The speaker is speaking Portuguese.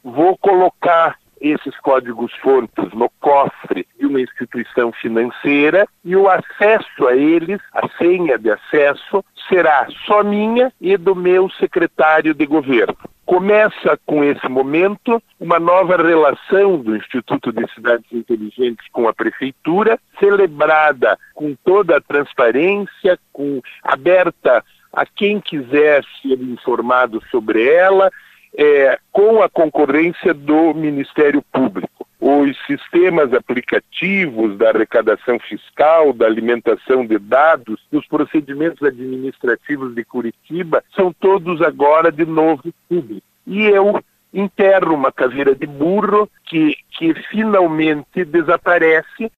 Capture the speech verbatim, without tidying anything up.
vou colocar esses códigos-fontes no cofre de uma instituição financeira e o acesso a eles, a senha de acesso, será só minha e do meu secretário de governo. Começa com esse momento uma nova relação do Instituto de Cidades Inteligentes com a Prefeitura, celebrada com toda a transparência, com, aberta a quem quiser ser informado sobre ela, É, com a concorrência do Ministério Público. Os sistemas aplicativos da arrecadação fiscal, da alimentação de dados, dos procedimentos administrativos de Curitiba, são todos agora de novo públicos. E eu enterro uma caveira de burro que, que finalmente desaparece